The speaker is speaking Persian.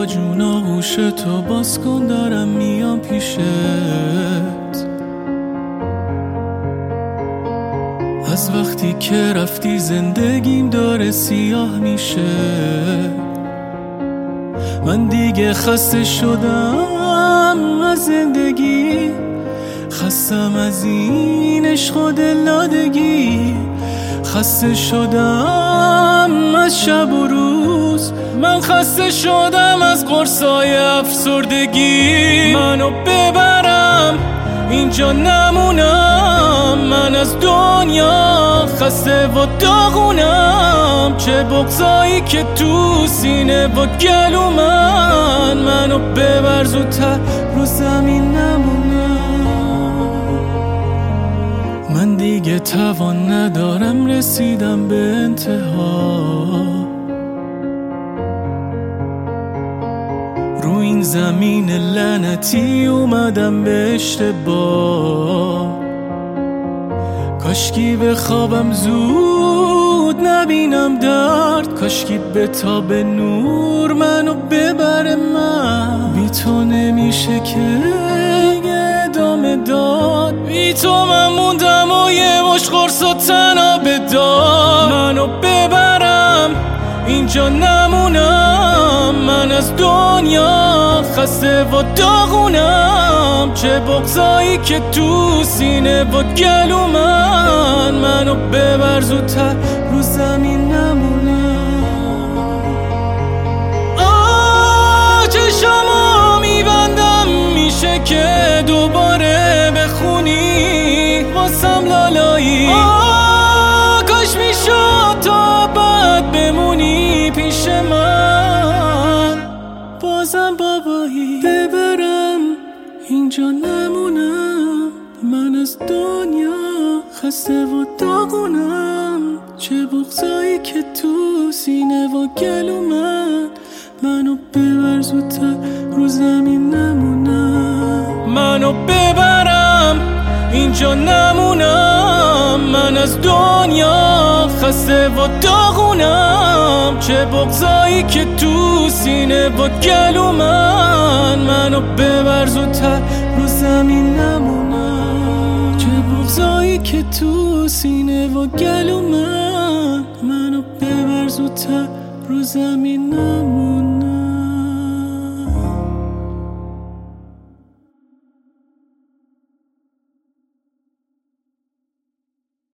با جون آغوش تو باز کن دارم میام پیشت. از وقتی که رفتی زندگیم داره سیاه میشه. من دیگه خسته شدم از زندگی، خستم از این عشق و دلدادگی، خسته شدم از شب و روز، من خسته شدم از قرصای افسردگی. منو ببرم اینجا نمونم، من از دنیا خسته و داغونم. چه بغضایی که تو سینه و گلو منو ببر زودتر رو زمین نمونم. من دیگه توان ندارم، رسیدم به انتها. رو این زمین لعنتی اومدم به اشتباه. کاشکی به خوابم زود نبینم درد، کاشکی به تاب نور منو ببره. من بی تو نمیشه که ادامه داد، بی تو من موندم و یه مش قرص و تنابه داد. منو ببرم اینجا نمونم، من از دنیا خسته و داغونم. چه بغضایی که تو سینه و گلو منو ببر زودتر رو زمین نمونم. چشمو میبندم میشه که دوباره بخونی واسم لالایی. کاش میشد تا بعد بمونی پیش من، بازم بابایی ببرم اینجا نمونم. من از دنیا خسته و داغونم. چه بغضایی که تو سینه و گلو منو ببر زودتر رو زمین نمونم. منو ببرم اینجا نمونم، من از دنیا خسته و داغونم. چه بغضایی که تو سینه و گلو منو ببر زودتر رو زمین نمونم. چه بغضایی که تو سینه و گلو منو ببر زودتر رو زمین نمونم.